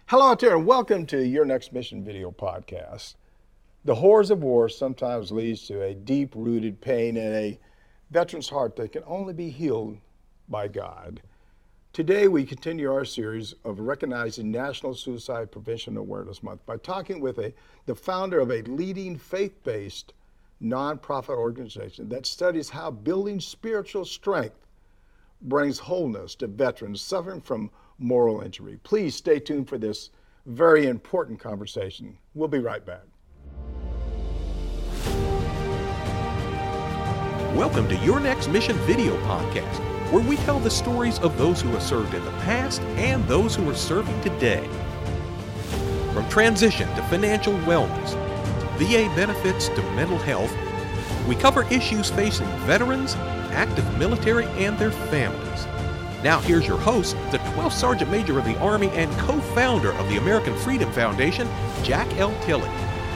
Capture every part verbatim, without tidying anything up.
Hello out there and welcome to Your Next Mission video podcast. The horrors of war sometimes leads to a deep-rooted pain in a veteran's heart that can only be healed by God. Today we continue our series of recognizing National Suicide Prevention Awareness Month by talking with a, the founder of a leading faith-based nonprofit organization that studies how building spiritual strength brings wholeness to veterans suffering from moral injury. Please stay tuned for this very important conversation. We'll be right back. Welcome to Your Next Mission video podcast, where we tell the stories of those who have served in the past and those who are serving today. From transition to financial wellness, V A benefits to mental health, we cover issues facing veterans, active military, and their families. Now here's your host, the twelfth Sergeant Major of the Army and co-founder of the American Freedom Foundation, Jack L. Tilley.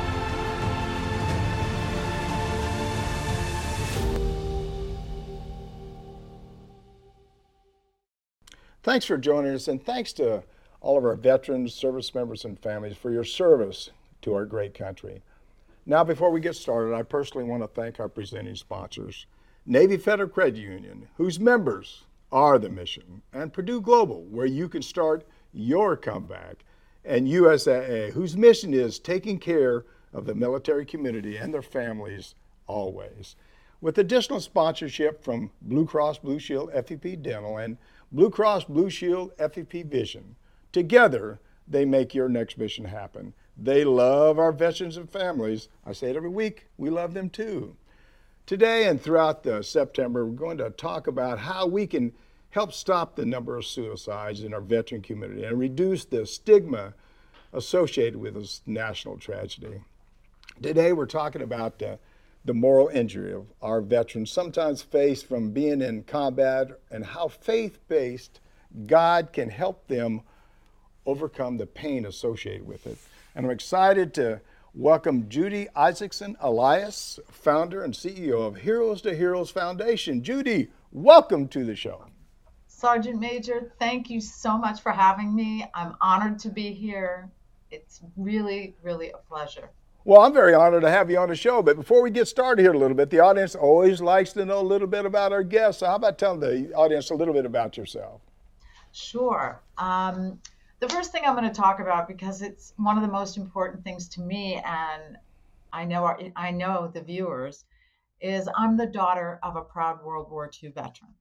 Thanks for joining us, and thanks to all of our veterans, service members, and families for your service to our great country. Now, before we get started, I personally want to thank our presenting sponsors, Navy Federal Credit Union, whose members are the mission, and Purdue Global, where you can start your comeback, and U S A A, whose mission is taking care of the military community and their families always. With additional sponsorship from Blue Cross Blue Shield F E P Dental and Blue Cross Blue Shield F E P Vision, together they make your next mission happen. They love our veterans and families. I say it every week, we love them too. Today and throughout the September, we're going to talk about how we can help stop the number of suicides in our veteran community and reduce the stigma associated with this national tragedy. Today, we're talking about uh, the moral injury of our veterans sometimes face from being in combat and how faith-based God can help them overcome the pain associated with it. And I'm excited to welcome Judy Isaacson Elias, founder and C E O of Heroes to Heroes Foundation. Judy, welcome to the show. Sergeant Major, thank you so much for having me. I'm honored to be here. It's really, really a pleasure. Well, I'm very honored to have you on the show, but before we get started here a little bit, the audience always likes to know a little bit about our guests. So how about telling the audience a little bit about yourself? Sure. Um, The first thing I'm going to talk about, because it's one of the most important things to me, and I know our, I know the viewers, is I'm the daughter of a proud World War Two veteran.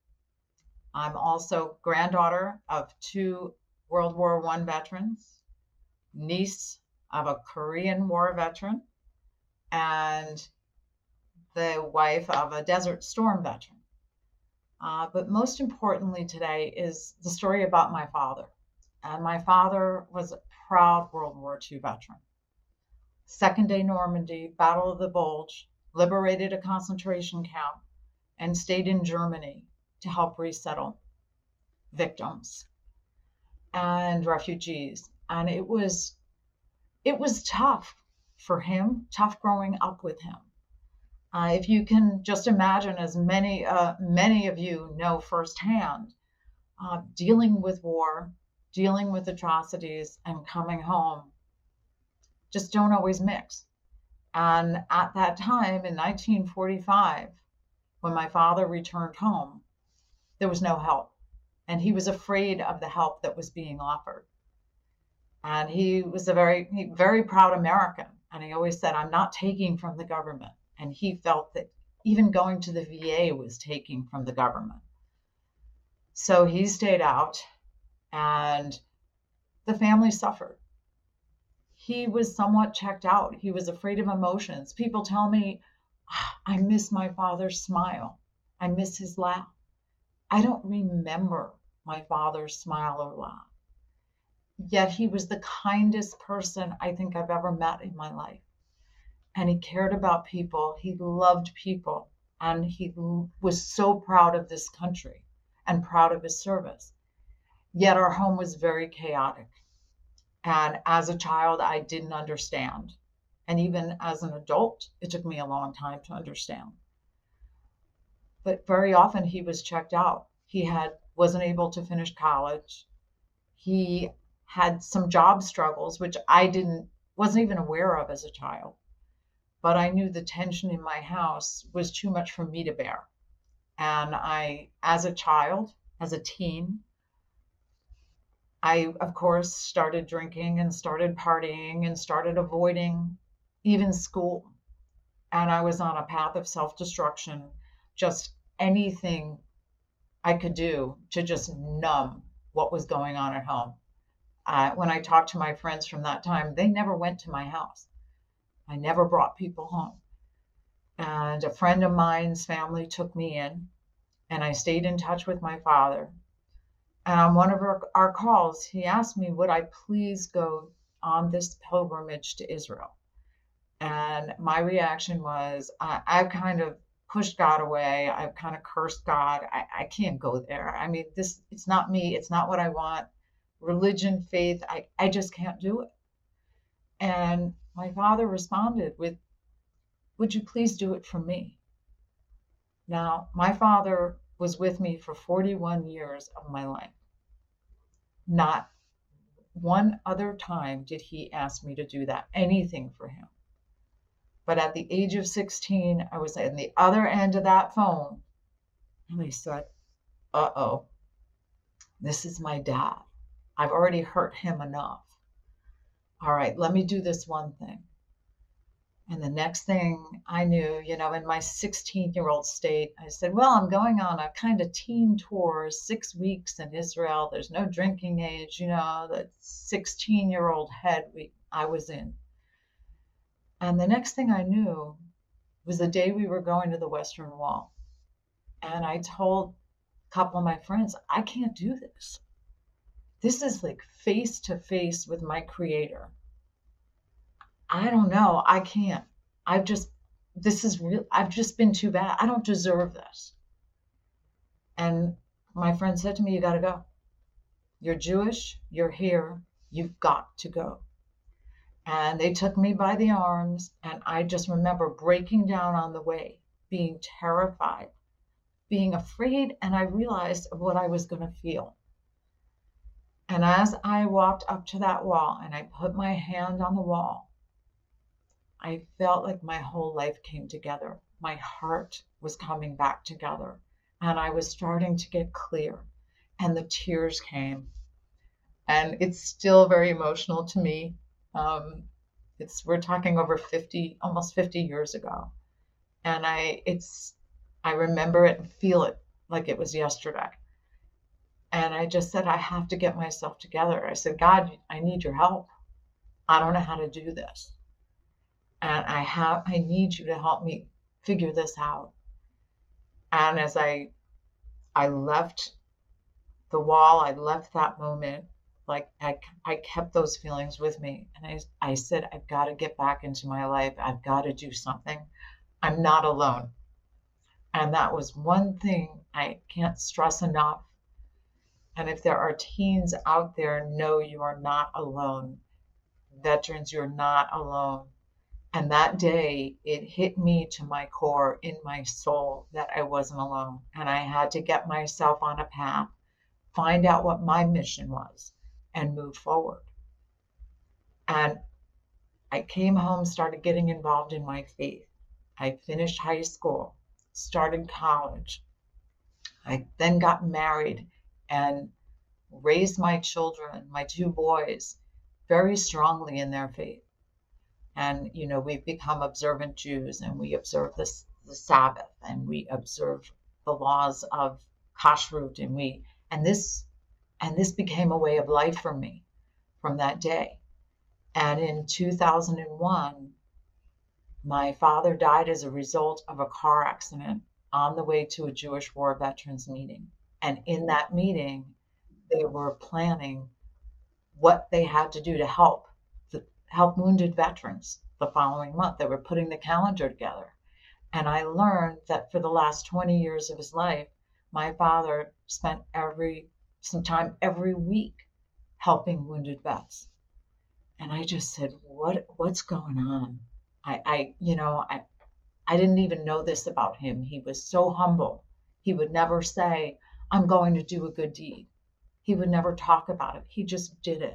I'm also granddaughter of two World War One veterans, niece of a Korean War veteran, and the wife of a Desert Storm veteran. Uh, but most importantly today is the story about my father. And my father was a proud World War Two veteran. Second Day Normandy, Battle of the Bulge, liberated a concentration camp, and stayed in Germany to help resettle victims and refugees. And it was, it was tough for him, tough growing up with him. Uh, if you can just imagine, as many, uh, many of you know firsthand, uh, dealing with war, dealing with atrocities, and coming home just don't always mix. And at that time in nineteen forty-five, when my father returned home, there was no help. And he was afraid of the help that was being offered. And he was a very, he, very proud American. And he always said, I'm not taking from the government. And he felt that even going to the V A was taking from the government. So he stayed out. And the family suffered. He was somewhat checked out. He was afraid of emotions. People tell me, I miss my father's smile. I miss his laugh. I don't remember my father's smile or laugh. Yet he was the kindest person I think I've ever met in my life. And he cared about people. He loved people. And he was so proud of this country and proud of his service. Yet our home was very chaotic. And as a child, I didn't understand. And even as an adult, it took me a long time to understand. But very often he was checked out. He had wasn't able to finish college. He had some job struggles, which I didn't, wasn't even aware of as a child. But I knew the tension in my house was too much for me to bear. And I, as a child, as a teen, I, of course, started drinking and started partying and started avoiding even school. And I was on a path of self-destruction, just anything I could do to just numb what was going on at home. Uh, when I talked to my friends from that time, they never went to my house. I never brought people home. And a friend of mine's family took me in, and I stayed in touch with my father. And on one of our, our calls, he asked me, would I please go on this pilgrimage to Israel? And my reaction was, I, I've kind of pushed God away. I've kind of cursed God. I, I can't go there. I mean, this, it's not me. It's not what I want. Religion, faith, I, I just can't do it. And my father responded with, would you please do it for me? Now, my father was with me for forty-one years of my life. Not one other time did he ask me to do that, anything for him. But at the age of sixteen, I was on the other end of that phone, and I said, uh-oh, this is my dad. I've already hurt him enough. All right, let me do this one thing. And the next thing I knew, you know, in my sixteen-year-old state, I said, well, I'm going on a kind of teen tour, six weeks in Israel. There's no drinking age, you know, the sixteen-year-old head we, I was in. And the next thing I knew was the day we were going to the Western Wall. And I told a couple of my friends, I can't do this. This is like face to face with my creator. I don't know. I can't. I've just, this is real. I've just been too bad. I don't deserve this. And my friend said to me, you got to go. You're Jewish. You're here. You've got to go. And they took me by the arms. And I just remember breaking down on the way, being terrified, being afraid. And I realized of what I was going to feel. And as I walked up to that wall and I put my hand on the wall, I felt like my whole life came together. My heart was coming back together, and I was starting to get clear, and the tears came. And it's still very emotional to me. Um, it's we're talking over fifty, almost fifty years ago, and I it's I remember it and feel it like it was yesterday. And I just said, I have to get myself together. I said, God, I need your help. I don't know how to do this. And I have, I need you to help me figure this out. And as I, I left the wall, I left that moment, like I, I kept those feelings with me. And I, I said, I've got to get back into my life. I've got to do something. I'm not alone. And that was one thing I can't stress enough. And if there are teens out there, know you are not alone. Veterans, you're not alone. And that day, it hit me to my core, in my soul, that I wasn't alone. And I had to get myself on a path, find out what my mission was, and move forward. And I came home, started getting involved in my faith. I finished high school, started college. I then got married and raised my children, my two boys, very strongly in their faith. And, you know, we've become observant Jews, and we observe this, the Sabbath, and we observe the laws of kashrut, and we, and this, and this became a way of life for me from that day. And in two thousand one, my father died as a result of a car accident on the way to a Jewish war veterans meeting. And in that meeting, they were planning what they had to do to help help wounded veterans the following month. They were putting the calendar together. And I learned that for the last twenty years of his life, my father spent every, some time every week helping wounded vets. And I just said, what, what's going on? I, I, you know, I, I didn't even know this about him. He was so humble. He would never say, I'm going to do a good deed. He would never talk about it. He just did it.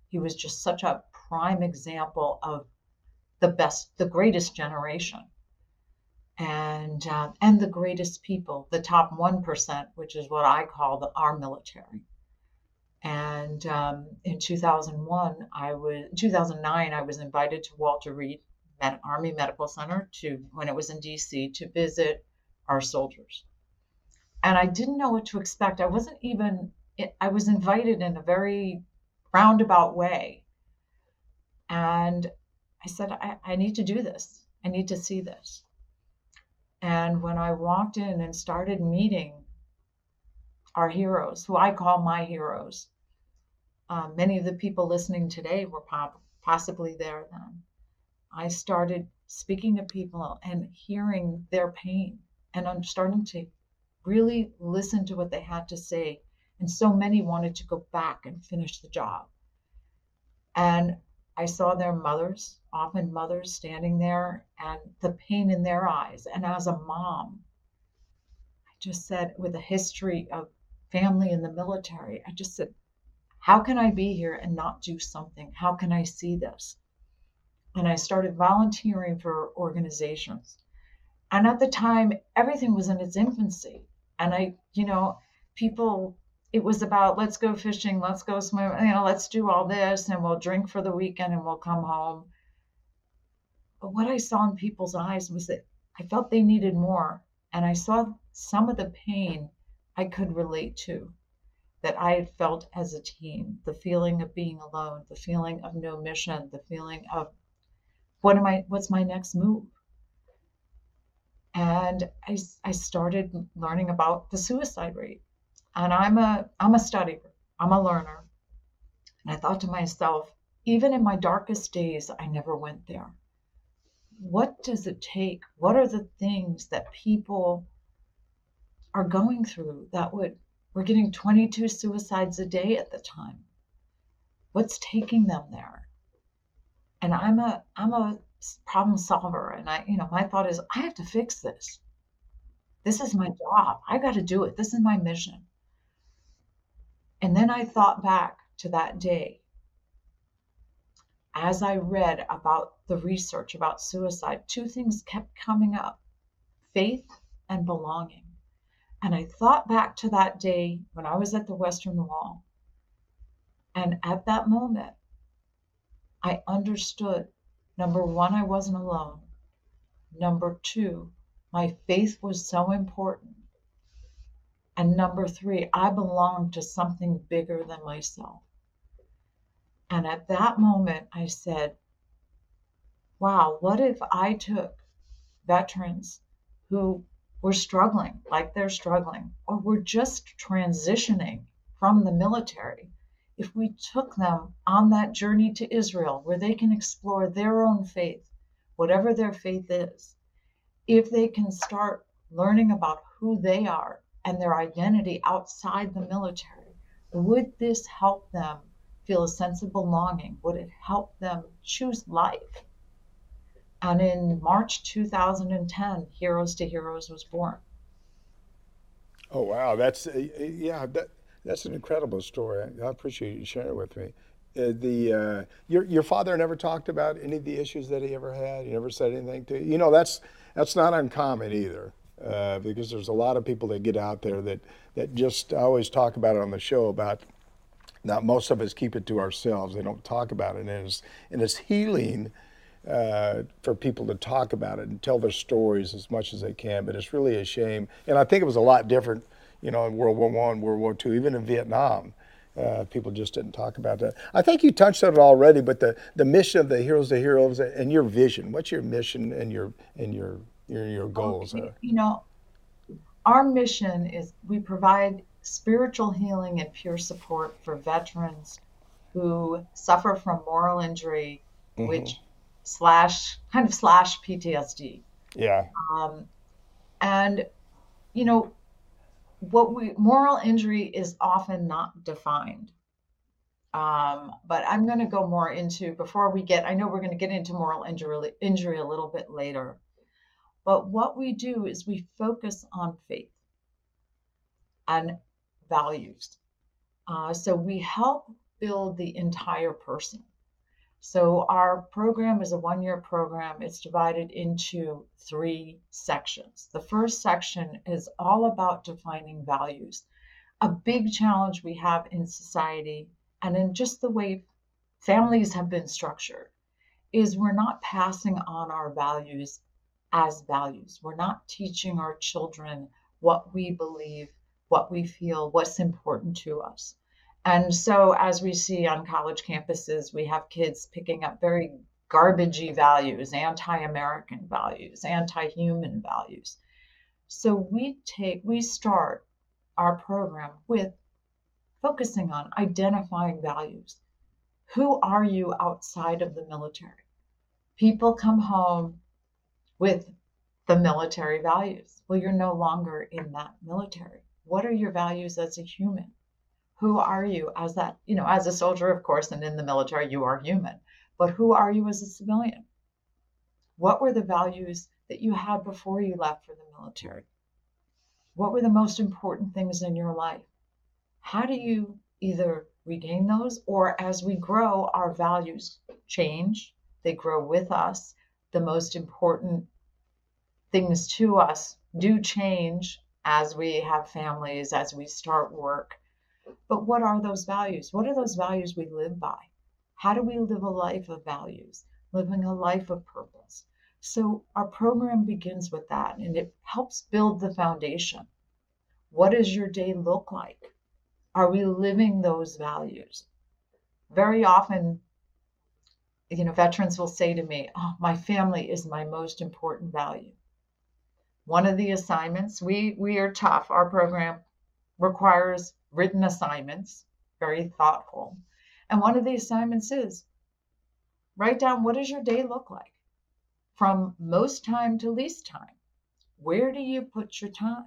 He was just such a prime example of the best, the greatest generation, and uh, and the greatest people, the top one percent, which is what I call the our military. And um, in two thousand one, I was two thousand nine, I was invited to Walter Reed Med- Army Medical Center to when it was in D C to visit our soldiers. And I didn't know what to expect. I wasn't even. I was invited in a very roundabout way, and I said, I, I need to do this. I need to see this. And when I walked in and started meeting our heroes, who I call my heroes, um, many of the people listening today were pop- possibly there then. I started speaking to people and hearing their pain, and I'm starting to really listen to what they had to say. And so many wanted to go back and finish the job. And I saw their mothers, often mothers, standing there and the pain in their eyes. And as a mom, I just said, with a history of family in the military, I just said, how can I be here and not do something? How can I see this? And I started volunteering for organizations. And at the time, everything was in its infancy. And I, you know, people, it was about, let's go fishing, let's go swim, you know, let's do all this, and we'll drink for the weekend and we'll come home. But what I saw in people's eyes was that I felt they needed more. And I saw some of the pain I could relate to, that I had felt as a teen, the feeling of being alone, the feeling of no mission, the feeling of what am I, what's my next move? And I, I started learning about the suicide rate. And I'm a I'm a studier, I'm a learner. And I thought to myself, even in my darkest days, I never went there. What does it take? What are the things that people are going through that would, we're getting twenty-two suicides a day at the time. What's taking them there? And I'm a I'm a problem solver. And I, you know, my thought is, I have to fix this. This is my job. I got to do it. This is my mission. And then I thought back to that day as I read about the research about suicide. Two things kept coming up: faith and belonging. And I thought back to that day when I was at the Western Wall. And at that moment, I understood, number one, I wasn't alone. Number two, my faith was so important. And number three, I belonged to something bigger than myself. And at that moment, I said, wow, what if I took veterans who were struggling like they're struggling, or were just transitioning from the military, if we took them on that journey to Israel where they can explore their own faith, whatever their faith is, if they can start learning about who they are and their identity outside the military, would this help them feel a sense of belonging? Would it help them choose life? And in March two thousand ten, Heroes to Heroes was born. Oh wow, that's uh, yeah, that that's an incredible story. I, I appreciate you sharing it with me. Uh, the uh, your your father never talked about any of the issues that he ever had. He never said anything to you. You know, that's that's not uncommon either, uh, because there's a lot of people that get out there that that just I always talk about it on the show about. Now, most of us keep it to ourselves. They don't talk about it, and it's and it's healing. Uh, for people to talk about it and tell their stories as much as they can, but it's really a shame. And I think it was a lot different, you know, in World War One, World War Two, even in Vietnam. Uh, people just didn't talk about that. I think you touched on it already, but the, the mission of the Heroes to Heroes and your vision. What's your mission and your and your your, your goals? Okay. You know, our mission is we provide spiritual healing and peer support for veterans who suffer from moral injury, mm-hmm. which slash kind of slash P T S D. Yeah. Um, and you know what we moral injury is often not defined. Um, but I'm going to go more into before we get. I know we're going to get into moral injury injury a little bit later. But what we do is we focus on faith and values. Uh, so we help build the entire person. So our program is a one-year program. It's divided into three sections. The first section is all about defining values. A big challenge we have in society and in just the way families have been structured is we're not passing on our values as values. We're not teaching our children what we believe, what we feel, what's important to us. And so as we see on college campuses, we have kids picking up very garbagey values, anti-American values, anti-human values. So we take, we start our program with focusing on identifying values. Who are you outside of the military? People come home with the military values. Well, you're no longer in that military. What are your values as a human? Who are you as that, you know, as a soldier, of course, and in the military, you are human. But who are you as a civilian? What were the values that you had before you left for the military? What were the most important things in your life? How do you either regain those, or as we grow, our values change, they grow with us. The most important things to us do change as we have families, as we start work. But what are those values? What are those values we live by? How do we live a life of values, living a life of purpose? So our program begins with that, and it helps build the foundation. What does your day look like? Are we living those values? Very often, you know, veterans will say to me, oh, my family is my most important value. One of the assignments, we, we are tough. Our program requires written assignments, very thoughtful. And one of the assignments is write down, what does your day look like? From most time to least time. Where do you put your time?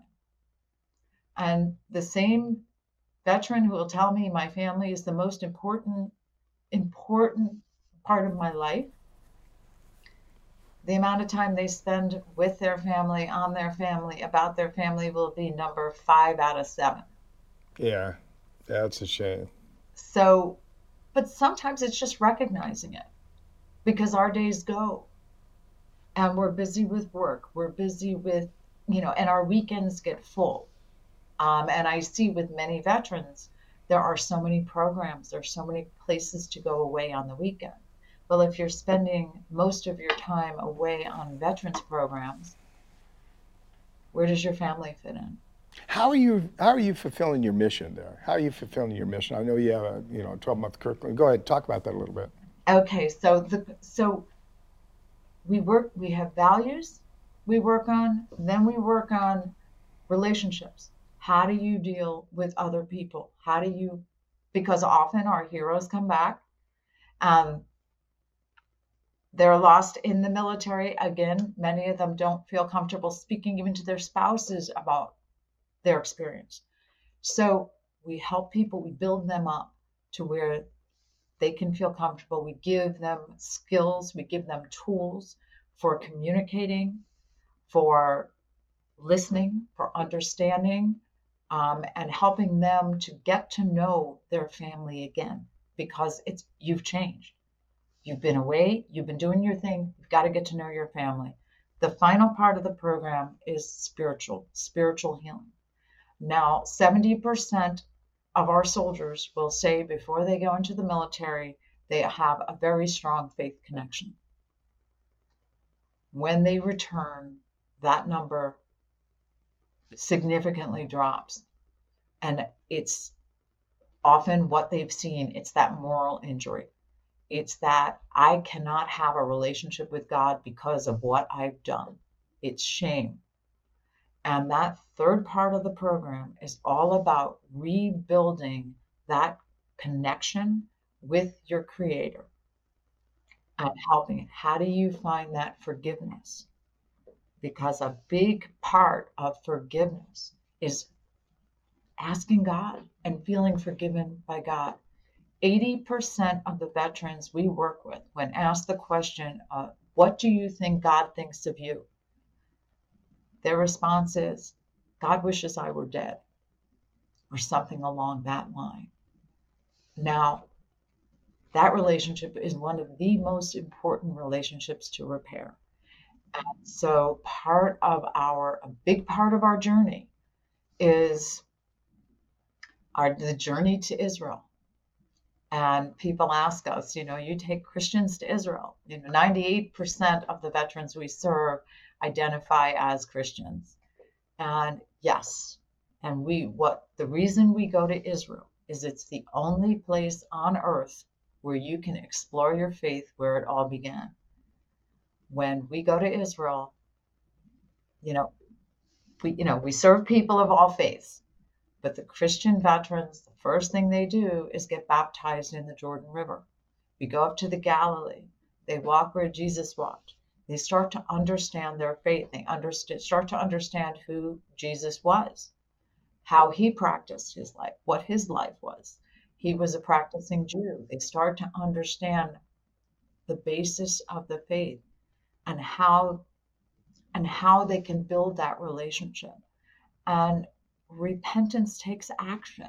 And the same veteran who will tell me my family is the most important, important part of my life, the amount of time they spend with their family, on their family, about their family will be number five out of seven. Yeah, that's a shame. So, but sometimes it's just recognizing it, because our days go and we're busy with work. We're busy with, you know, and our weekends get full. Um, and I see with many veterans, there are so many programs, there's so many places to go away on the weekend. Well, if you're spending most of your time away on veterans programs, where does your family fit in? How are you? How are you fulfilling your mission there? How are you fulfilling your mission? I know you have a you know twelve month curriculum. Go ahead, talk about that a little bit. Okay, so the so we work. We have values we work on. Then we work on relationships. How do you deal with other people? How do you? Because often our heroes come back. Um, They're lost in the military. Again, many of them don't feel comfortable speaking even to their spouses about their experience. So we help people, we build them up to where they can feel comfortable. We give them skills, we give them tools for communicating, for listening, for understanding, um, and helping them to get to know their family again, because it's you've changed. You've been away, you've been doing your thing, you've got to get to know your family. The final part of the program is spiritual, spiritual healing. Now, seventy percent of our soldiers will say before they go into the military, they have a very strong faith connection. When they return, that number significantly drops. And it's often what they've seen, it's that moral injury. It's that I cannot have a relationship with God because of what I've done. It's shame. And that third part of the program is all about rebuilding that connection with your Creator and helping it. How do you find that forgiveness? Because a big part of forgiveness is asking God and feeling forgiven by God. eighty percent of the veterans we work with, when asked the question, uh, what do you think God thinks of you? Their response is, God wishes I were dead, or something along that line. Now, that relationship is one of the most important relationships to repair. And so part of our, a big part of our journey is our, the journey to Israel. And people ask us, you know, you take Christians to Israel. You know, ninety-eight percent of the veterans we serve identify as Christians. And yes, and we, what the reason we go to Israel is it's the only place on earth where you can explore your faith where it all began. When we go to Israel, you know, we, you know, we serve people of all faiths, but the Christian veterans, the first thing they do is get baptized in the Jordan River. We go up to the Galilee. They walk where Jesus walked. They start to understand their faith. They understand, start to understand who Jesus was, how he practiced his life, what his life was. He was a practicing Jew. They start to understand the basis of the faith and how and how they can build that relationship. And repentance takes action.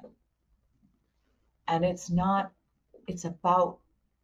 And it's not, it's about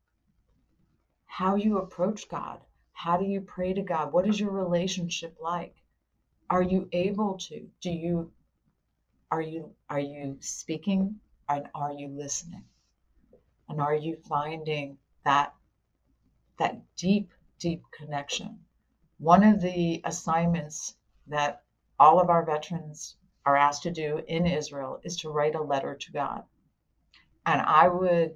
how you approach God. How do you pray to God? What is your relationship like? Are you able to? Do you, are you, are you speaking and are you listening? And are you finding that, that deep, deep connection? One of the assignments that all of our veterans are asked to do in Israel is to write a letter to God. And I would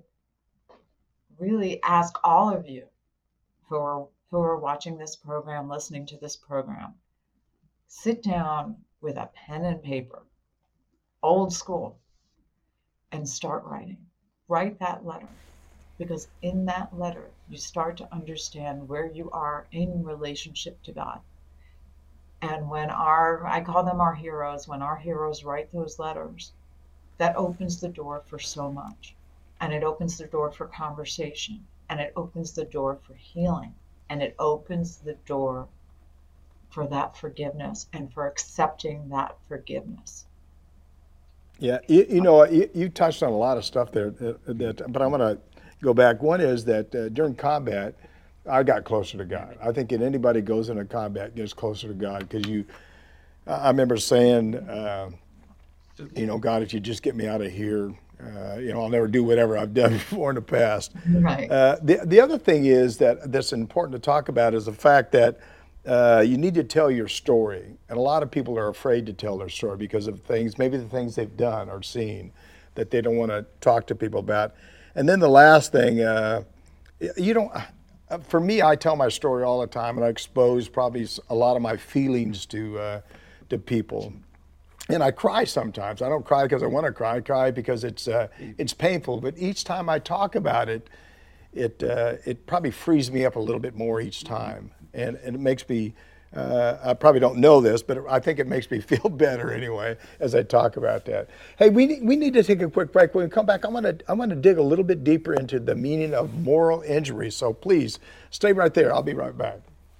really ask all of you who are, who are watching this program, listening to this program, sit down with a pen and paper, old school, and start writing. Write that letter. Because in that letter, you start to understand where you are in relationship to God. And when our, I call them our heroes, when our heroes write those letters, that opens the door for so much. And it opens the door for conversation. And it opens the door for healing. And it opens the door for that forgiveness and for accepting that forgiveness. Yeah, you, you know, you, you touched on a lot of stuff there, that, that, but I'm going to go back. One is that uh, during combat, I got closer to God. I think that anybody goes into combat gets closer to God because you, I remember saying, uh, you know, God, if you just get me out of here, uh, you know, I'll never do whatever I've done before in the past. Right. Uh, the, the other thing is that that's important to talk about is the fact that uh, you need to tell your story. And a lot of people are afraid to tell their story because of things, maybe the things they've done or seen that they don't want to talk to people about. And then the last thing, uh, you don't, for me, I tell my story all the time and I expose probably a lot of my feelings to uh, to people. And I cry sometimes. I don't cry because I want to cry. I cry because it's uh, it's painful. But each time I talk about it, it uh, it probably frees me up a little bit more each time. And, and it makes me, uh, I probably don't know this, but I think it makes me feel better anyway as I talk about that. Hey, we need, we need to take a quick break. When we come back, I'm gonna I'm gonna dig a little bit deeper into the meaning of moral injury. So please stay right there. I'll be right back.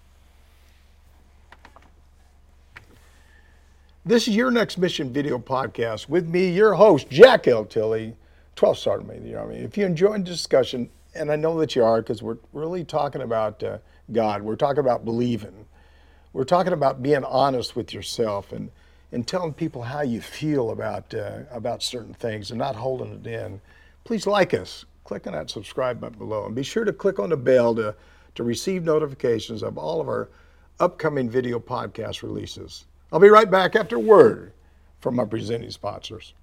This is Your Next Mission video podcast with me, your host, Jack L. Tilley, twelfth Sergeant Major of the Army. If you enjoyed the discussion, and I know that you are because we're really talking about uh, God, we're talking about believing, we're talking about being honest with yourself and, and telling people how you feel about, uh, about certain things and not holding it in. Please like us. Click on that subscribe button below and be sure to click on the bell to, to receive notifications of all of our upcoming video podcast releases. I'll be right back after a word from my presenting sponsors.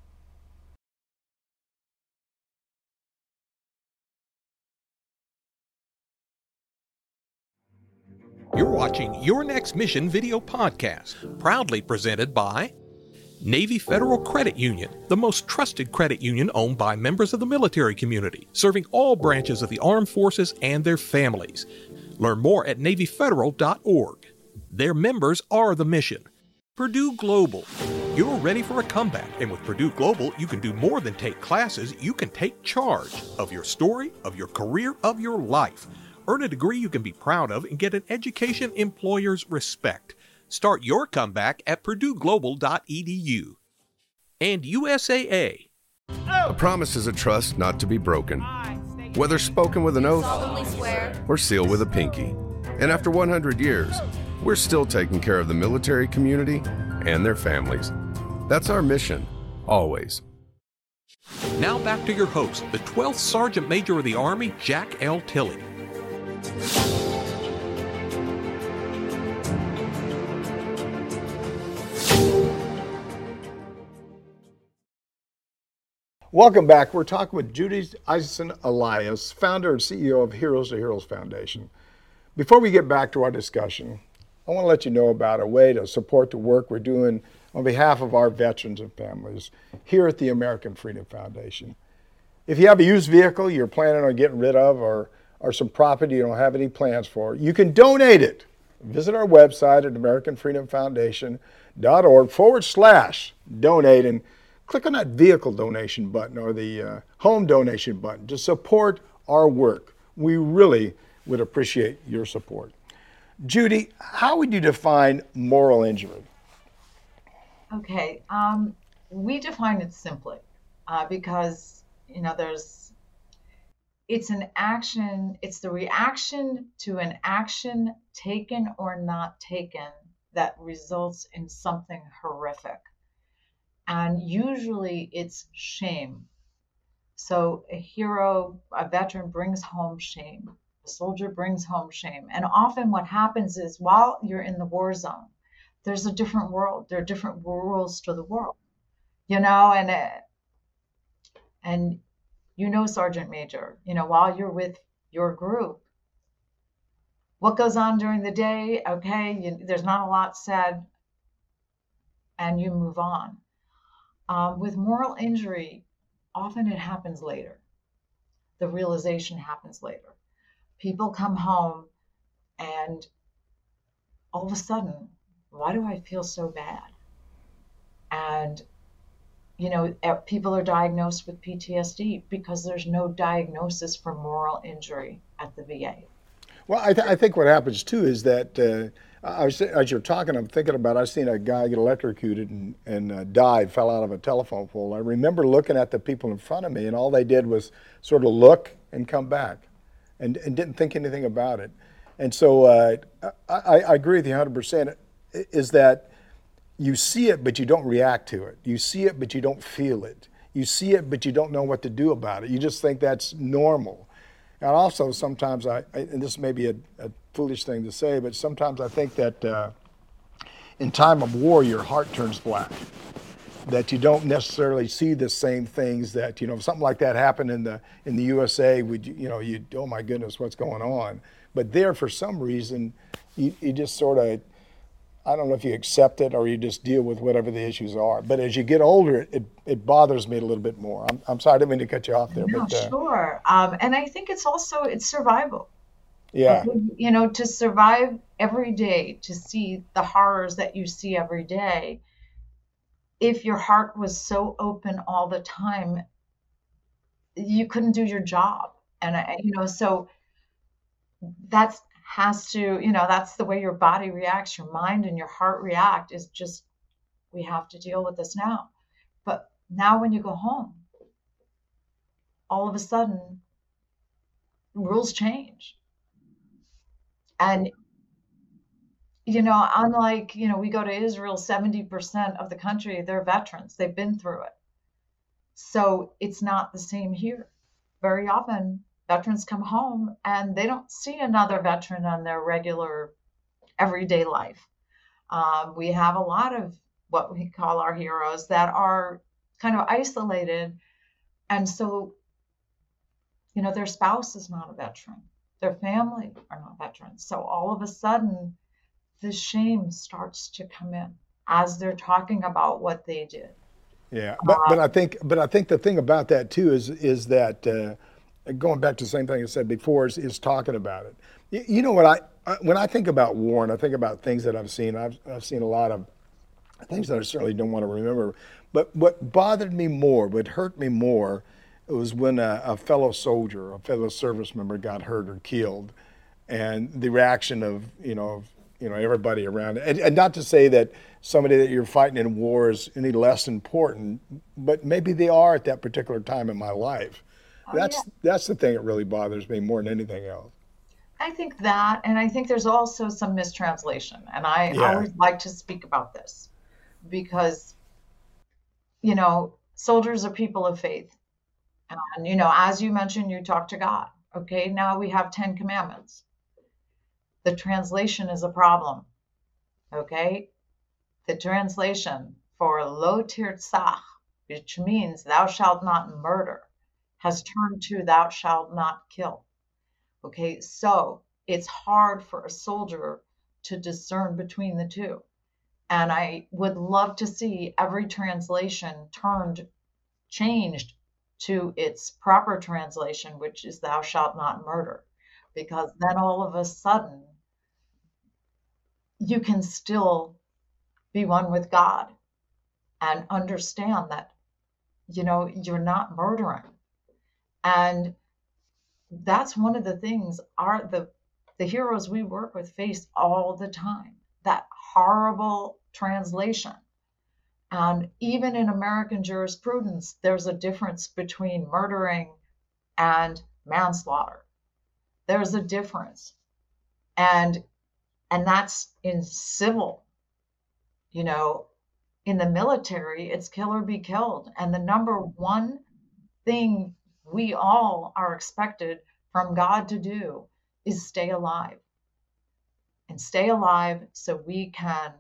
You're watching Your Next Mission video podcast, proudly presented by Navy Federal Credit Union, the most trusted credit union owned by members of the military community, serving all branches of the armed forces and their families. Learn more at navy federal dot org. Their members are the mission. Purdue Global. You're ready for a comeback, and with Purdue Global, you can do more than take classes. You can take charge of your story, of your career, of your life. Earn a degree you can be proud of and get an education employers respect. Start your comeback at purdue global dot e d u. And U S A A. A promise is a trust not to be broken. whether spoken with an oath solemnly swear or sealed with a pinky. And after one hundred years, we're still taking care of the military community and their families. That's our mission, always. Now back to your host, the twelfth Sergeant Major of the Army, Jack L. Tilley. Welcome back. We're talking with Judy Isaacson Elias, founder and C E O of Heroes to Heroes Foundation. Before we get back to our discussion, I want to let you know about a way to support the work we're doing on behalf of our veterans and families here at the American Freedom Foundation. If you have a used vehicle you're planning on getting rid of, or, or some property you don't have any plans for, you can donate it. Visit our website at american freedom foundation dot org forward slash donate and click on that vehicle donation button or the uh, home donation button to support our work. We really would appreciate your support. Judy, how would you define moral injury? Okay, um, we define it simply uh, because, you know, there's, it's an action, it's the reaction to an action taken or not taken that results in something horrific. And usually it's shame. So a hero, a veteran brings home shame. A soldier brings home shame. And often what happens is while you're in the war zone, there's a different world. There are different rules to the world, you know, and, uh, and you know, Sergeant Major, you know, while you're with your group, what goes on during the day, okay, you, there's not a lot said, and you move on. Um, with moral injury, often it happens later. The realization happens later. People come home and all of a sudden, why do I feel so bad? And, you know, people are diagnosed with P T S D because there's no diagnosis for moral injury at the V A. Well, I, th- I think what happens too is that uh, I was, as you're talking, I'm thinking about, I've seen a guy get electrocuted and, and uh, died, fell out of a telephone pole. I remember looking at the people in front of me, and all they did was sort of look and come back and, and didn't think anything about it. And so uh, I, I agree with you one hundred percent, is that you see it, but you don't react to it. You see it, but you don't feel it. You see it, but you don't know what to do about it. You just think that's normal. And also sometimes I, I and this may be a, a foolish thing to say, but sometimes I think that uh, in time of war, your heart turns black. That you don't necessarily see the same things that, you know, if something like that happened in the in the U S A, would you, you know, you, oh my goodness, what's going on? But there, for some reason, you, you just sort of, I don't know if you accept it or you just deal with whatever the issues are. But as you get older, it, it, it bothers me a little bit more. I'm, I'm sorry, I didn't mean to cut you off there. No, but, uh, sure. Um, and I think it's also, it's survival. Yeah. You know, to survive every day, to see the horrors that you see every day, if your heart was so open all the time, you couldn't do your job. And, I, you know, so that's has to, you know, that's the way your body reacts, your mind and your heart react, is just, we have to deal with this now. But now when you go home, all of a sudden, rules change. And, you know, unlike, you know, we go to Israel, seventy percent of the country, they're veterans. They've been through it. So it's not the same here. Very often, veterans come home and they don't see another veteran on their regular everyday life. Um, we have a lot of what we call our heroes that are kind of isolated. And so, you know, their spouse is not a veteran. Their family are not veterans. So all of a sudden, the shame starts to come in as they're talking about what they did. Yeah, but, but I think but I think the thing about that too is is that uh, going back to the same thing I said before is, is talking about it. You, you know what I, I when I think about war and I think about things that I've seen, I've I've seen a lot of things that I certainly don't want to remember. But what bothered me more, what hurt me more, it was when a, a fellow soldier, a fellow service member got hurt or killed, and the reaction of you know of, you know everybody around it. And, and not to say that somebody that you're fighting in war is any less important, but maybe they are at that particular time in my life. Oh, That's yeah. that's the thing that really bothers me more than anything else. I think that, and I think there's also some mistranslation. And I Yeah, always like to speak about this because, you know, soldiers are people of faith. And, you know, as you mentioned, you talk to God. Okay, now we have Ten Commandments. The translation is a problem. Okay, the translation for lo tirtzach, which means thou shalt not murder, has turned to thou shalt not kill. Okay, so it's hard for a soldier to discern between the two. And I would love to see every translation turned, changed to its proper translation, which is thou shalt not murder. Because then all of a sudden, you can still be one with God and understand that, you know, you're not murdering. And that's one of the things our the the heroes we work with face all the time, that horrible translation. And even in American jurisprudence, there's a difference between murdering and manslaughter. There's a difference. And and that's in civil. You know, in the military, it's kill or be killed. And the number one thing we all are expected from God to do is stay alive. And stay alive so we can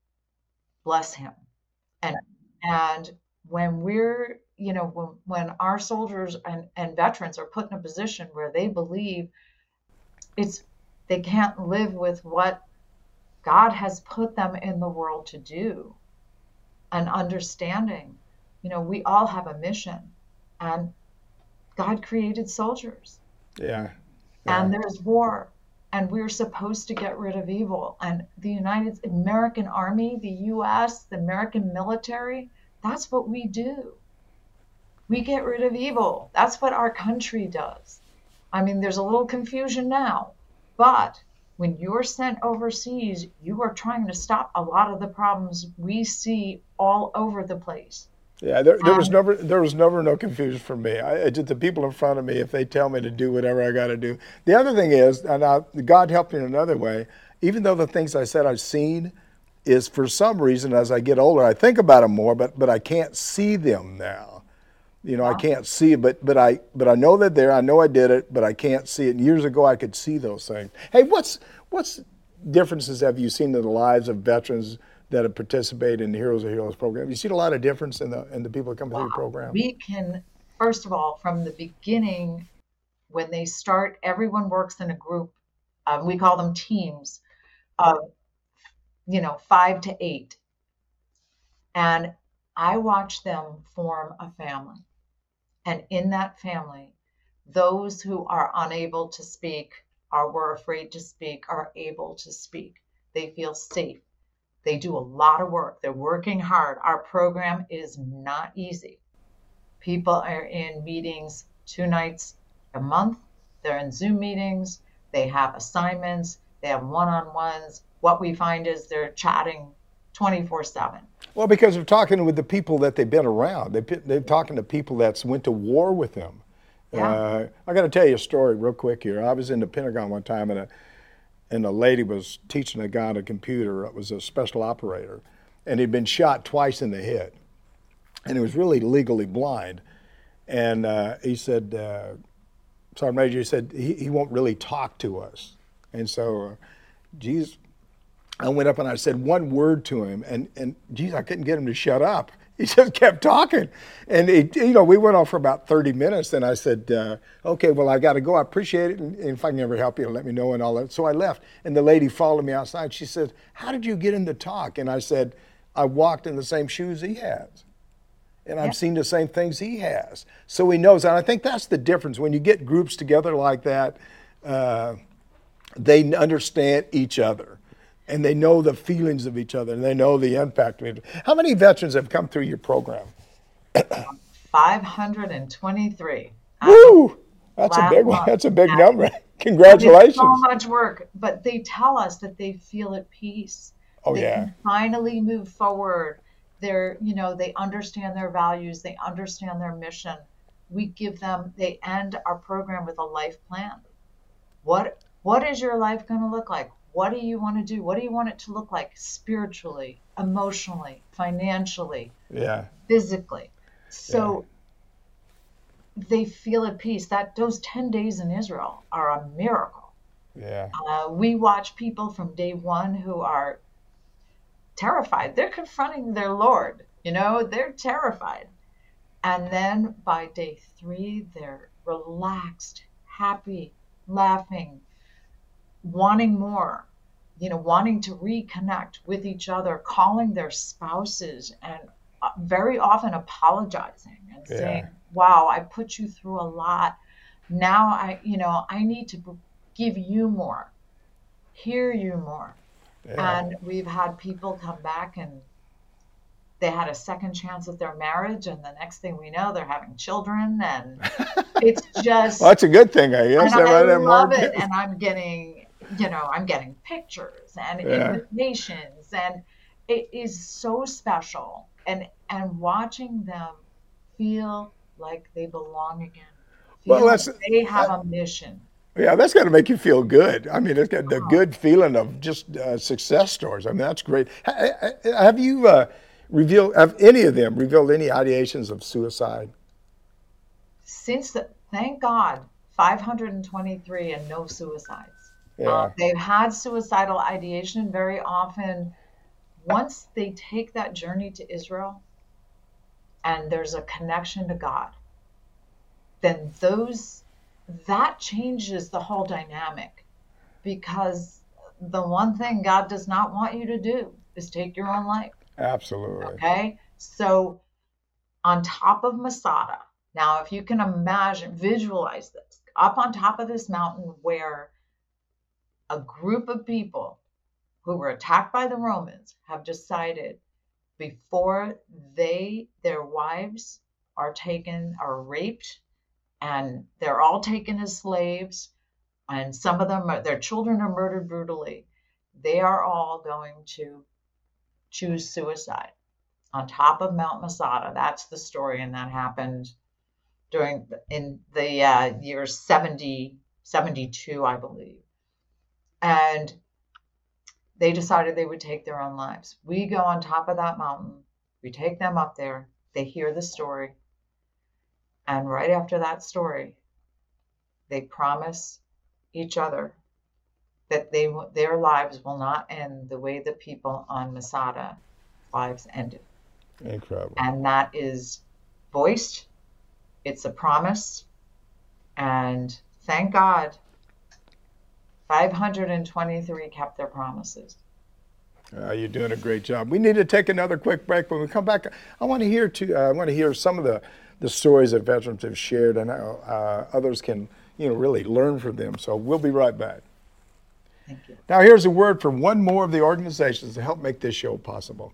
bless him. And and when we're, you know, when, when our soldiers and, and veterans are put in a position where they believe it's they can't live with what God has put them in the world to do, and understanding, you know, we all have a mission, and God created soldiers, yeah, and yeah. there's war, and we're supposed to get rid of evil. And the United American Army, the U S, the American military, that's what we do. We get rid of evil. That's what our country does. I mean, there's a little confusion now, but when you're sent overseas, you are trying to stop a lot of the problems we see all over the place. Yeah, there, there was Um, never there was never no confusion for me. I, I just the people in front of me, if they tell me to do whatever I got to do. The other thing is, and I, God helped me in another way. Even though the things I said I've seen, is for some reason as I get older, I think about them more, but but I can't see them now. You know, I yeah. can't see it, but but I but I know they're there. I know I did it, but I can't see it. And years ago, I could see those things. Hey, what's what's differences have you seen in the lives of veterans that have participated in the Heroes of Heroes program? Have you seen a lot of difference in the in the people that come through the program? We can, first of all, from the beginning, when they start, everyone works in a group. Um, we call them teams of, you know, five to eight. And I watch them form a family. And in that family, those who are unable to speak, or were afraid to speak, are able to speak. They feel safe. They do a lot of work. They're working hard. Our program is not easy. People are in meetings two nights a month. They're in Zoom meetings. They have assignments. They have one-on-ones. What we find is they're chatting twenty-four seven. Well, because they're talking with the people that they've been around. They, they're talking to people that's went to war with them. Yeah. Uh, I got to tell you a story real quick here. I was in the Pentagon one time, and a, and a lady was teaching a guy on a computer. It was a special operator, and he'd been shot twice in the head, and he was really legally blind. And uh, he said, uh, Sergeant Major, he said, he, he won't really talk to us. And so, uh, geez, I went up and I said one word to him, and, and geez, I couldn't get him to shut up. He just kept talking. And, he, you know, we went on for about thirty minutes, and I said, uh, okay, well, I got to go. I appreciate it, and, and if I can ever help you, let me know and all that. So I left, and the lady followed me outside. She said, how did you get him to talk? And I said, I walked in the same shoes he has. And I've Yeah. seen the same things he has. So he knows. And I think that's the difference. When you get groups together like that, uh, they understand each other. And they know the feelings of each other. And they know the impact of it. How many veterans have come through your program? five hundred twenty-three. Woo! That's a Last big one. month. That's a big Yeah. number. It's Congratulations. so much work, but they tell us that they feel at peace. Oh, They yeah. can finally move forward. They're, you know, they understand their values. They understand their mission. we give them, they end our program with a life plan. What what is your life going to look like? What do you want to do? What do you want it to look like spiritually, emotionally, financially, Yeah. physically? So they feel at peace. That those ten days in Israel are a miracle. Yeah. Uh, we watch people from day one who are terrified. They're confronting their Lord, you know, they're terrified. And then by day three, they're relaxed, happy, laughing, wanting more, you know, wanting to reconnect with each other, calling their spouses, and uh, very often apologizing and Yeah. saying, wow, I put you through a lot. Now I, you know, I need to b- give you more, hear you more. Yeah. And we've had people come back and they had a second chance at their marriage, and the next thing we know, they're having children, and it's just, Well, that's a good thing, I guess. and Am I right, love Mark? it. And I'm getting, you know, I'm getting pictures and Yeah. invitations, and it is so special. And and watching them feel like they belong again, feel Well, like that's- they have a mission. Yeah, that's got to make you feel good. I mean, it's got the Oh. good feeling of just uh, success stories. I mean, that's great. Ha- ha- Have you uh, revealed, have any of them revealed any ideations of suicide? Since the, thank God, five hundred twenty-three and no suicides. Yeah. Uh, they've had suicidal ideation very often. Once they take that journey to Israel and there's a connection to God, then those that changes the whole dynamic, because the one thing God does not want you to do is take your own life. Absolutely. Okay, so on top of Masada, now if you can imagine, visualize this, up on top of this mountain where a group of people who were attacked by the Romans have decided before they, their wives are taken, are raped, and they're all taken as slaves, and some of them, their children are murdered brutally, they are all going to choose suicide on top of Mount Masada. That's the story, and that happened during in the uh, year seventy, seventy-two, I believe. And they decided they would take their own lives. We go on top of that mountain, we take them up there, they hear the story, and right after that story, they promise each other that they their lives will not end the way the people on Masada lives ended. Incredible. And that is voiced. It's a promise. And thank God, five hundred twenty-three kept their promises. Uh, you're doing a great job. We need to take another quick break. When we come back, I want to hear to, uh, I want to hear some of the, the stories that veterans have shared, and how uh, others can, you know, really learn from them. So we'll be right back. Thank you. Now, here's a word from one more of the organizations to help make this show possible.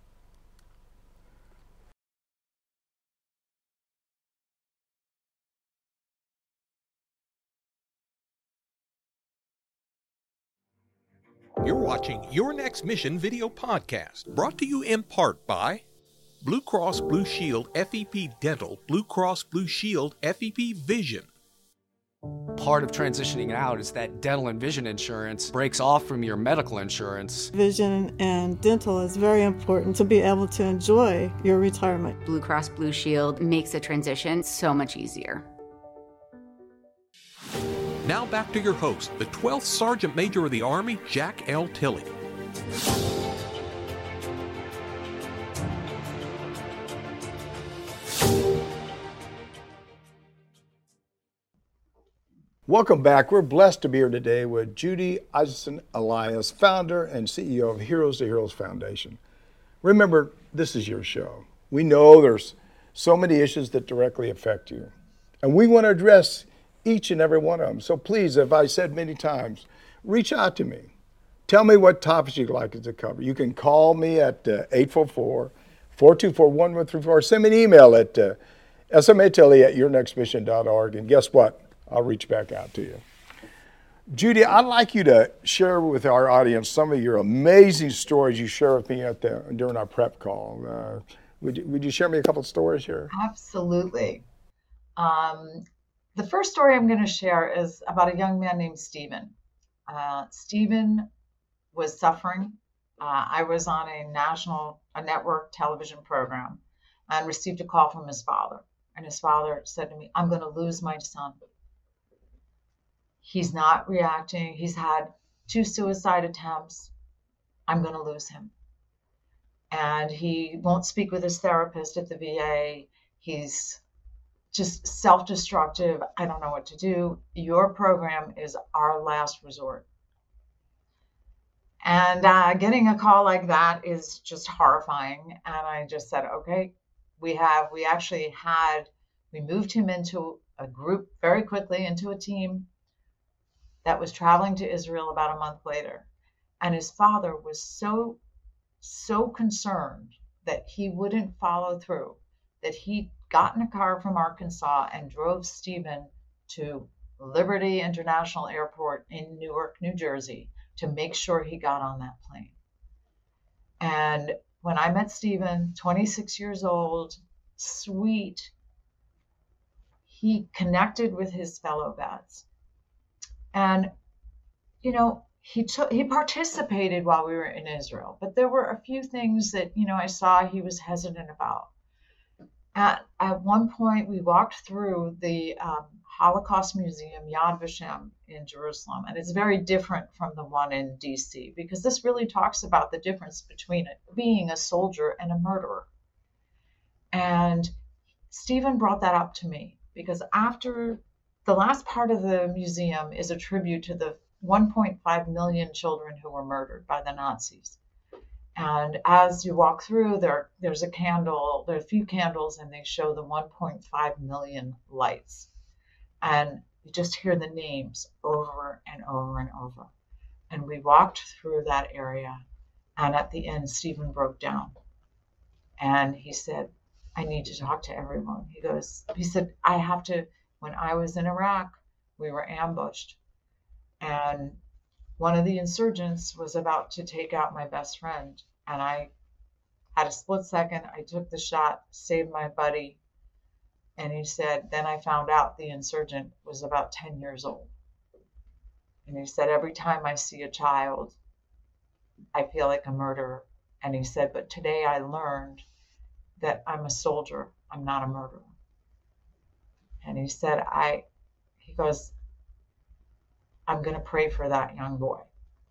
You're watching Your Next Mission video podcast, brought to you in part by Blue Cross Blue Shield F E P Dental, Blue Cross Blue Shield F E P Vision. Part of transitioning out is that dental and vision insurance breaks off from your medical insurance. Vision and dental is very important to be able to enjoy your retirement. Blue Cross Blue Shield makes the transition so much easier. Now back to your host, the twelfth Sergeant Major of the Army, Jack L. Tilley. Welcome back. We're blessed to be here today with Judy Isaacson Elias, founder and C E O of Heroes to Heroes Foundation. Remember, this is your show. We know there's so many issues that directly affect you, and we want to address each and every one of them. So please, as I said many times, reach out to me. Tell me what topics you'd like us to cover. You can call me at uh, eight four four, four two four, one one three four. Send me an email at uh, smatilley at your next mission dot org. And guess what? I'll reach back out to you. Judy, I'd like you to share with our audience some of your amazing stories you shared with me at the, during our prep call. Uh, would, you, would you share me a couple of stories here? Absolutely. Um, the first story I'm going to share is about a young man named Stephen. Uh, Stephen was suffering. Uh, I was on a national, a network television program and received a call from his father. And his father said to me, I'm going to lose my son. He's not reacting. He's had two suicide attempts. I'm going to lose him. And he won't speak with his therapist at the V A. He's just self-destructive. I don't know what to do. Your program is our last resort. And uh, getting a call like that is just horrifying. And I just said, okay, we have, we actually had, we moved him into a group very quickly, into a team that was traveling to Israel about a month later. And his father was so, so concerned that he wouldn't follow through, that he got in a car from Arkansas and drove Stephen to Liberty International Airport in Newark, New Jersey, to make sure he got on that plane. And when I met Stephen, twenty-six years old, sweet, he connected with his fellow vets. And, you know, he took, he participated while we were in Israel, but there were a few things that, you know, I saw he was hesitant about. At, at one point, we walked through the um, Holocaust Museum, Yad Vashem, in Jerusalem, and it's very different from the one in D C, because this really talks about the difference between it, being a soldier and a murderer. And Stephen brought that up to me, because after the last part of the museum is a tribute to the one point five million children who were murdered by the Nazis. And as you walk through, there, there's a candle, there are a few candles, and they show the one point five million lights. And you just hear the names over and over and over. And we walked through that area, and at the end, Stephen broke down. And he said, I need to talk to everyone. He goes, he said, I have to, when I was in Iraq, we were ambushed. And one of the insurgents was about to take out my best friend. And I had a split second. I took the shot, saved my buddy. And he said, then I found out the insurgent was about ten years old. And he said, every time I see a child, I feel like a murderer. And he said, but today I learned that I'm a soldier. I'm not a murderer. And he said, I, he goes, I'm going to pray for that young boy.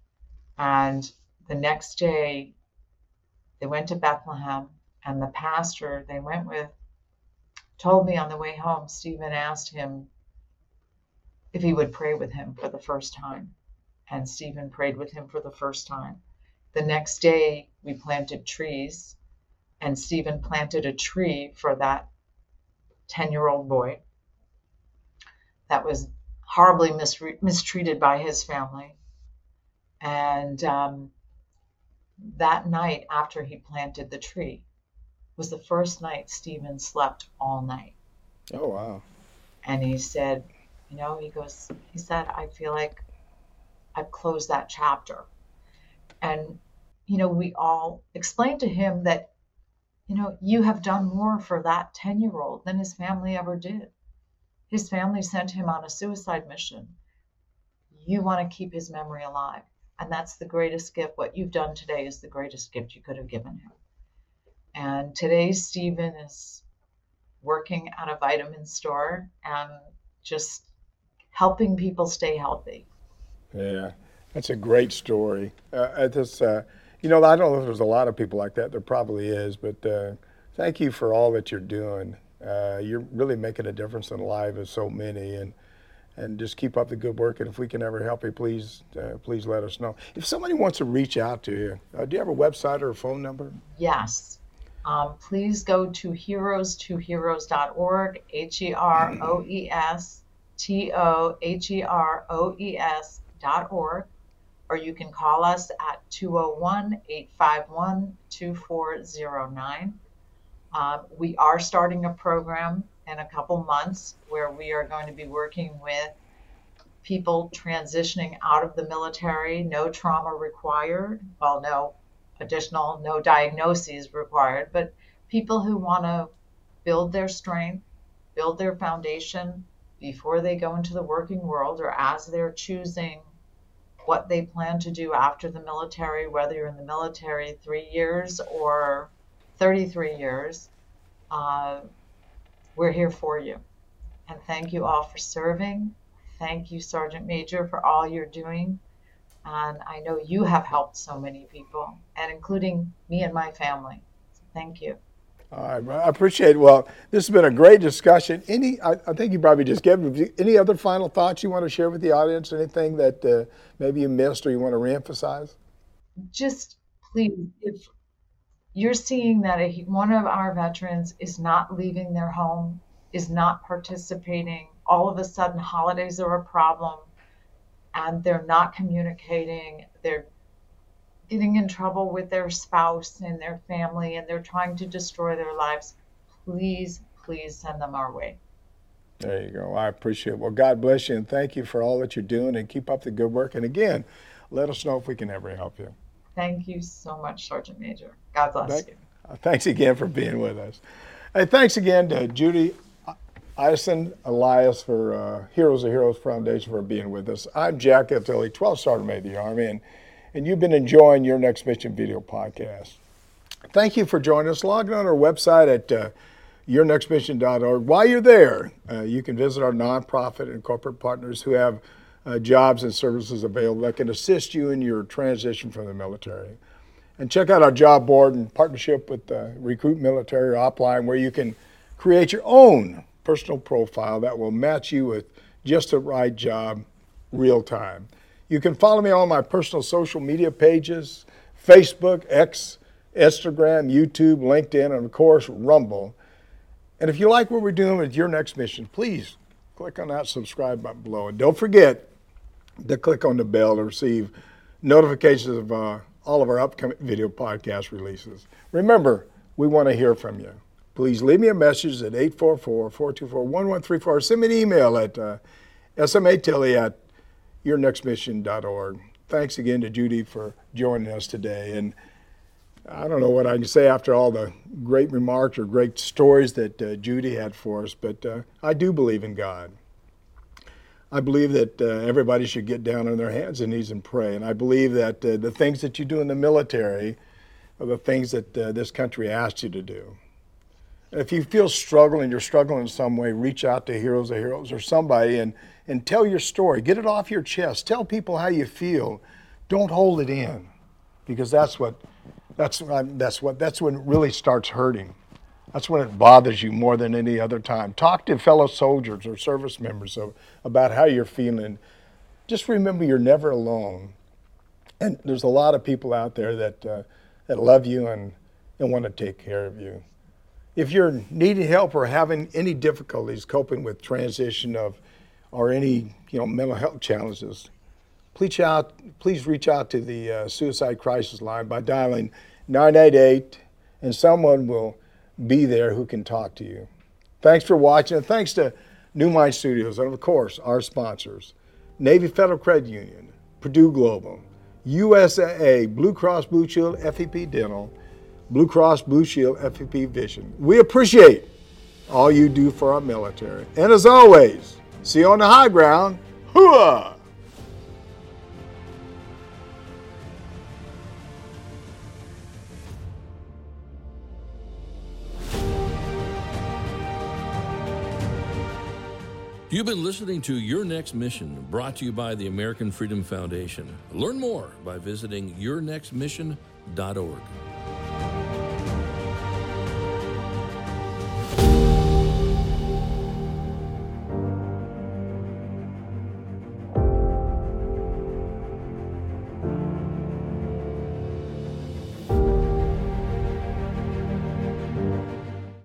And the next day, they went to Bethlehem, and the pastor they went with told me on the way home, Stephen asked him if he would pray with him for the first time. And Stephen prayed with him for the first time. The next day, we planted trees, and Stephen planted a tree for that ten-year-old boy that was horribly misre- mistreated by his family. And um, that night after he planted the tree was the first night Stephen slept all night. Oh, wow. And he said, you know, he goes, he said, I feel like I've closed that chapter. And, you know, we all explained to him that, you know, you have done more for that ten-year-old than his family ever did. His family sent him on a suicide mission. You want to keep his memory alive. And that's the greatest gift. What you've done today is the greatest gift you could have given him. And today, Stephen is working at a vitamin store and just helping people stay healthy. Yeah, that's a great story. Uh, this, uh, you know, I don't know if there's a lot of people like that. There probably is, but uh, thank you for all that you're doing. Uh, you're really making a difference in the lives of so many, and and just keep up the good work. And if we can ever help you, please, uh, please let us know. If somebody wants to reach out to you, uh, do you have a website or a phone number? Yes. Um, please go to heroes to heroes dot org, H E R O E S T O H E R O E S dot org, or you can call us at two oh one, eight five one, two four oh nine. Um, we are starting a program in a couple months where we are going to be working with people transitioning out of the military, no trauma required, well, no additional, no diagnoses required, but people who want to build their strength, build their foundation before they go into the working world or as they're choosing what they plan to do after the military, whether you're in the military three years or thirty-three years. Uh, we're here for you. And thank you all for serving. Thank you, Sergeant Major, for all you're doing. And I know you have helped so many people, and including me and my family. So thank you. All right, I appreciate it. Well, this has been a great discussion. Any, I, I think you probably just gave me, any other final thoughts you want to share with the audience? Anything that uh, maybe you missed or you want to reemphasize? Just please, if you're seeing that a, one of our veterans is not leaving their home, is not participating, all of a sudden holidays are a problem, and they're not communicating, they're getting in trouble with their spouse and their family, and they're trying to destroy their lives, please, please send them our way. There you go. I appreciate it. Well, God bless you, and thank you for all that you're doing, and keep up the good work. And again, let us know if we can ever help you. Thank you so much, Sergeant Major. God bless Thank, you. uh, thanks again for being with us. Hey, thanks again to Judy Ison Elias for uh, Heroes of Heroes Foundation for being with us. I'm Jack Tilly, twelfth Sergeant Major of the Army, and, and you've been enjoying Your Next Mission video podcast. Thank you for joining us. Log on our website at uh, your next mission dot org. While you're there, uh, you can visit our nonprofit and corporate partners who have uh, jobs and services available that can assist you in your transition from the military. And check out our job board in partnership with uh, Recruit Military or Upline, where you can create your own personal profile that will match you with just the right job real time. You can follow me on my personal social media pages, Facebook, X, Instagram, YouTube, LinkedIn, and of course, Rumble. And if you like what we're doing with Your Next Mission, please click on that subscribe button below. And don't forget to click on the bell to receive notifications of uh, all of our upcoming video podcast releases. Remember, we want to hear from you. Please leave me a message at eight four four, four two four, one one three four or send me an email at uh, smatilly at your next mission dot org. Thanks again to Judy for joining us today. And I don't know what I can say after all the great remarks or great stories that uh, Judy had for us, but uh, I do believe in God. I believe that uh, everybody should get down on their hands and knees and pray. And I believe that uh, the things that you do in the military are the things that uh, this country asks you to do. If you feel struggling, you're struggling in some way, reach out to Heroes of Heroes or somebody and, and tell your story. Get it off your chest. Tell people how you feel. Don't hold it in, because that's what that's that's what that's when it really starts hurting. That's when it bothers you more than any other time. Talk to fellow soldiers or service members of, about how you're feeling. Just remember, you're never alone. And there's a lot of people out there that uh, that love you and, and want to take care of you. If you're needing help or having any difficulties coping with transition of or any you know mental health challenges, please out please reach out to the uh, suicide crisis line by dialing nine eight eight, and someone will be there who can talk to you. Thanks for watching, and thanks to New Mind Studios and of course our sponsors: Navy Federal Credit Union, Purdue Global, U S A A, Blue Cross Blue Shield, F E P Dental, Blue Cross Blue Shield, F E P Vision. We appreciate all you do for our military. And as always, see you on the high ground. Hooah! You've been listening to Your Next Mission, brought to you by the American Freedom Foundation. Learn more by visiting your next mission dot org.